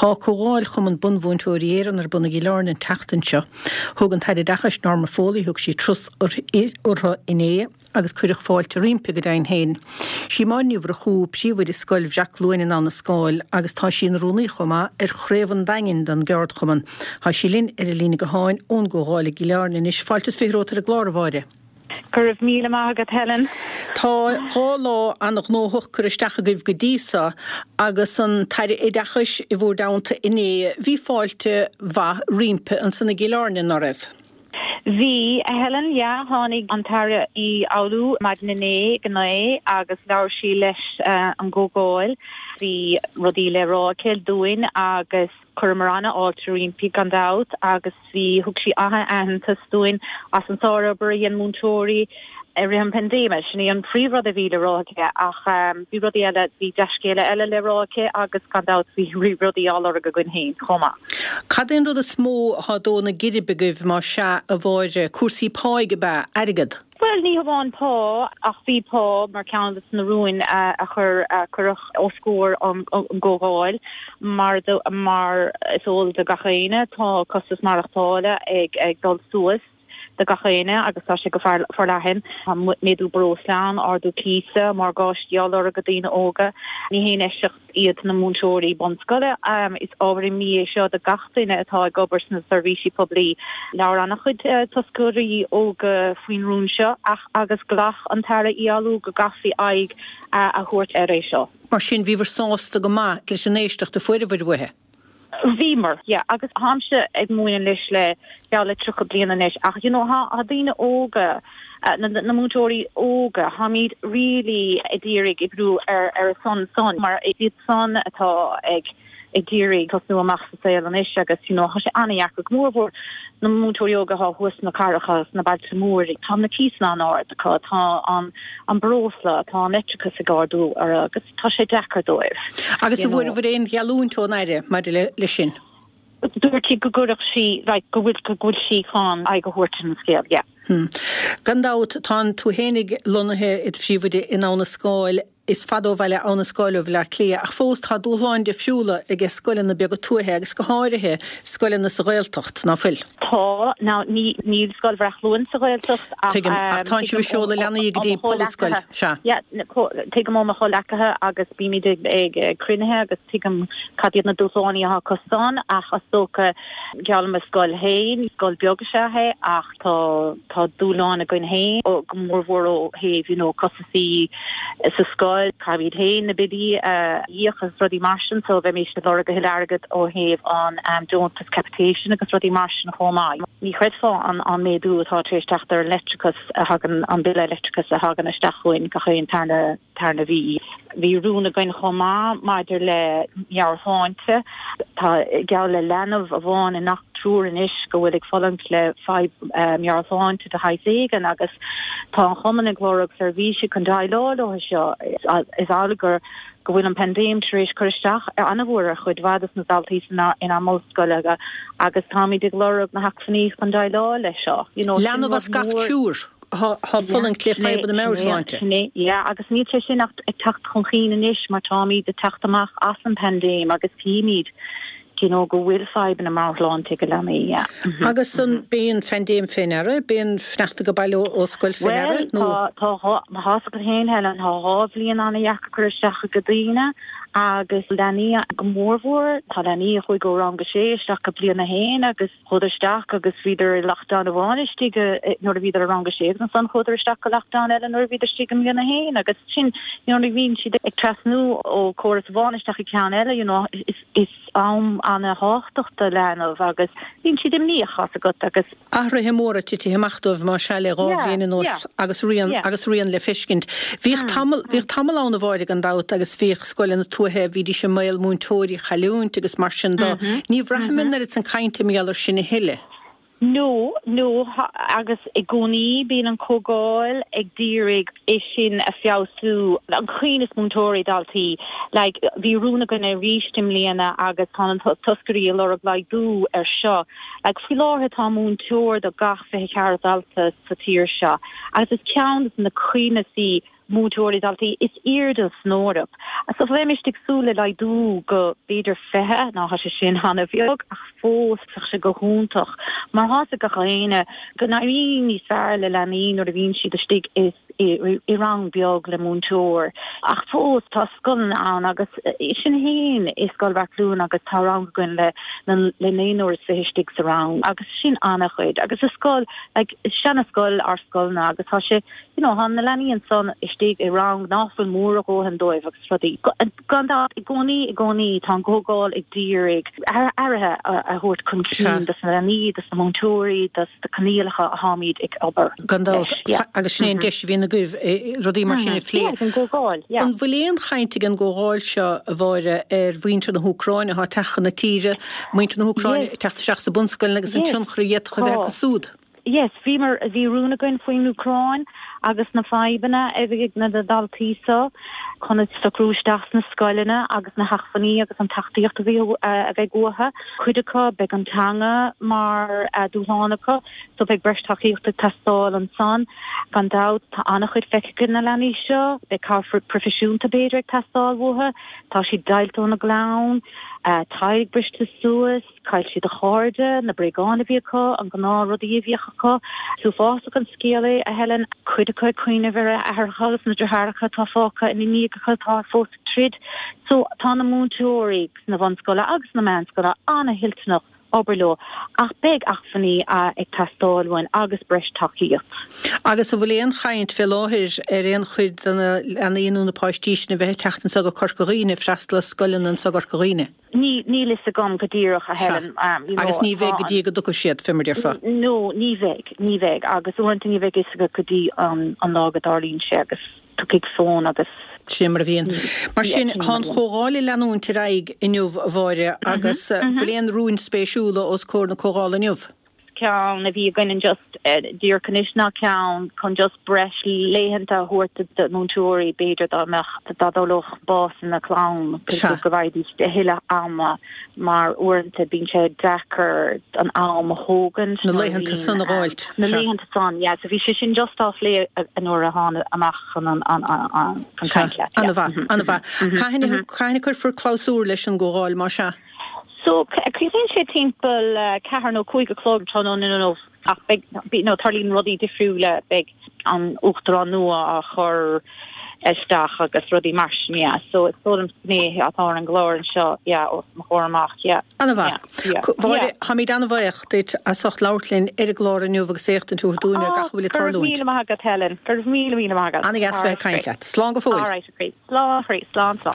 Tá cógáil chum an bunmhúntúir an ar buna gilearn in tachtanseo, thug an taide dachas norma fólaí thug sí trus urtha iné agus cuireach fáilte rimpe go dain héin. Sí máinniuh a chúb sí bhfuid is scoil bheach luin an scáil agus tá sin rúnaí chuma ar chréomhan dain den geard chuman. Tá sí linn ar a lína go háin ón góáil gilearn in is fáiltas férótar a glárháide. Curh míle mágad Helen. Tá hálá annach nóthach chuiristeach a goibh go dísa agus an taide é dachas I bhór damta iné bhí fáilte bha rimpe an sanna gilearn in raibh. Bhí Helen tháinig antáire I áú maidnané gné agus leir sí leis an gógáil hí rudí le rácéil dúin agus chumarana átarín pi gandát agus bhí thug sí athe ahananta dúin as an sárabar an múntóirí an pandéime sinna an príomhrad a bhí le ráige ach bhí rudí eile bhí deiscéile eile le ráige agus gandát bhí rudí álar go gon héin chuma. Cadén rud a smó hádóna gidibegah má se a bháide cuasaí páige be airigad. Well, ní bháin pá ach bhí pá mar ceannas na ruúin a chur chuach ó scór an gógáil mar is óil de gachéine tá costas marachtáile ag dul suas de gachéine agus tá sé go forlahin méadú brosleán ardú císa mar gáistíálar a go dtíine óga ní héine seach iad na múntóirí bonscoile is ábhar mí seo de gachtaine atá gobers na servisi poblí leir annach chud toscurí óga faoin rún seo ach agus glach an tara íalú go gafií aig a thuirt éis seo. Mar sin bhíhar sásta go má leis an éisteach de fuidirhid wathe. Vímer, agus hamse ag muoin leis le le tru a bliana leis ach ha dtíine óga na mútóirí óga ha míad ri a ddírig I brú ar a son mar iad son atá ag ddírig cos nu amach sa saoil an is agus ha sé anaiach go mórhór na mútóirí óga ha huas na carachas na bad mór tá na císna an áir tá an brosla tá an etricus a gardú agus tá sé dechar dóibh. Agus a bhfuir éon gealúntó naire mar le sin. Dúirtí go gurach sí go bhfuil sí chun ag go thuirtin scéal, yeah. Gandát tá tú hénig lonathe it fríomhide in ána scáil is fadó bheile ána scáileh le clia ach fós tá dúláin de fiúla ag scoilin na beag túthe agus go háirithe scoilin na sa réaltocht ná fuil. Tá ná ní scoil bhreachlúin sa réaltocht tá si bh seola leanna ag dtí poliscoil se. Tuigh mó a cholecathe agus bíimi ag crunethe agus tuigh cadíad na dúsáí a cosán ach as tócha gealm a scoil héin, scoil beaga se he ach tá dúláin a goin héin ó go mórhór ó héh cosaí sa scoil Cavid héin na bidí íochas rudí marsin so bheith mééis na lora go hilargad ó héh an Jones capitation agus rudí marsin chomáid. Ní chuidfá an méadú atá tríteachtar electricus a hagan an bil electricus a hagan a stachuin go chuin tarna bhí. Bhí rúna goin chomá maidir le mearfáinte tá geall le lenamh a bháin in nach trúr in isis go bhfuil ag follant le 5 mearfáinte de haigégan agus tá an choman ag glórag servíse chun dáilá ó seo is álagur go bhfuil an pandéim taréis chuisteach anna bhór a chud bhadas na daltaí in móscoile agus táí de glórag na hafaníos chun dáilá lei seo. Lenamh as gach siúr. Ha fullen cliffe op de meirslante. Ja, agus ní sin ag tacht chonchín in isis mar táí de tachtach as an pandéim agus tíimiid. Go bhfuil feib in a marláinte go lení. Agus san bíon fendéim féinere, bíon fnachta go bailú ó scoil féinere? Tá hása go héin Helen há bblion anna dheacha chuisteach go dtíine agus lení go mórhór tá lení chuig go rang go séisteach go bliana héin agus chudisteach agus viidir lechtán a bháinistí nuair a bhíidir a rang go sé an san chudisteach go lechtán eile nuair bhíidirtí go bliana héin agus sin nuair bhín siad ag trasnú ó choras bháinisteach i cean eile is anna háachta lenamh agus hín siad im níochas a go agus. Ahra hemóra tití heachtamh má se le ráhhéine nos agus rion le fiscint. Bhíh tamil anna bháide an dát agus bhíh scoilin na túthe bhí sé mail múntóirí chaúint agus mar sin dá. Ní bhreamin ar an cainte méallar sinna hiile. No, agus i gcónaí bíon an cógáil ag dírig is sin a fiosú an chuoinas múntóirí daltaí, bhí rúna gona rístim líana agus tá an toscarí a lorag le dú ar seo. Fi láthe tá múntóir do gach fé ceart alta sa tír seo. Agus is ceannas na chuoinasí múteorí daltaí is iardal snórap. A sa bhfuimistigh súla le dú go beidir fethe ná has sin hanna bheog ach fós se go húntaach. Mar hása go chéine go naíní fearle lenín or a bhín siad stig is i rang beag le múteoir. Ach fós tá scoiln an agus sin héin is scoil baclún agus tá rang gon le néúir fihistig sa rang agus sin annach chuid agus is scoil sena scoil ar scoilna agus tá sé han na leníon son istig i rang náfuil mór a ggóhan dóibh agus rudí. Gandát i gcónaí tá gógáil ag dírig airthe a thuirt chun cín das na lení, das na múteoirí, das na caníalacha a hámíd ag obair. Gandát agus snéon deis bhíon na guibh rudí mar sinna flé. An bhfuilíon chainte an gógáil seo a bhhaire bhaointe na Húcráine há techan na tíre, muinte na Húcráine techt seach sa bunscoil agus an tionchraíad go bheith go súd. Yes, bhí rúna goin faoin Ucráin agus na faibanna bhíigh na daltísa chuna sa cruúisteach na scoilena agus na hachfaní agus an tachtaíocht a bhí a bheith gotha chuidecha beag an teanga mar dúlánacha so beag breistáíocht a testáil an san gan dát tá annach chuid feice na lení seo beag cáfur profisiúnta beidir ag testáil bhtha tá si dailtó na glán taig briste suas, cael si de chorde, na bregána bhícha, an gná rodí bhícha, sú fása an scéala a helen chuidecha cuioine bhar a ar chalas na drtharacha tá fácha in nígacha tá fós trid, so tá na múteoirí na bhanscoile agus na meanscoile anna hiltnach oberló ach beg achfaní ag testáilhain agus breistáíocht. Agus a bhfuilíon chaint fé láthir réon chuid an íonú na páistíisina bheith teachtain sa go corcoíine freistla scoileann an sa corcoíine. Ní lis a gom go díoch a helen. Agus ní bheith go dtí go do siad fimar dearfa? No, ní bheith agus uanta ní bheith is go dtí an lágad Arlín sé agus tuigh són agus Simmer bhíon. Mar sin hán chogáil leanún tiraig inniuh bháire agus bhléon rún spéisiúla os cór na chogáil inniuh. Cean a bhí ganin just dír conishna cean chun just breis léhananta thuirta de múteoirí beidir dadóloch bás na clán go bhaidí de hiile ama mar uanta bín sé dechar an am hógan na léhananta san a gáilt. Na léhananta san, ja, so bhí sé sin just á lé an uair a hána amach an caintle. Anna bha. Caine chuir fur chlásúr leis an gógáil mar se? So, críonn sé timppel cehar nó chuig a chlog trónón in ach tarlín rodí difriúle beg an uchtrá nua a chur eisteach agus rodí marsnia. So, it's sort of sné atá an glóir an seo, os ma chóramach, Anna bha. Ha míid anna bhaich dit a socht lautlinn a glóir an nuúbh sécht an túr dúine gachbhfuil tarlúint. 4,000 Helen, 4,000 Anna gas bheith caiintle. Slán go fóil. All right, great. Slán.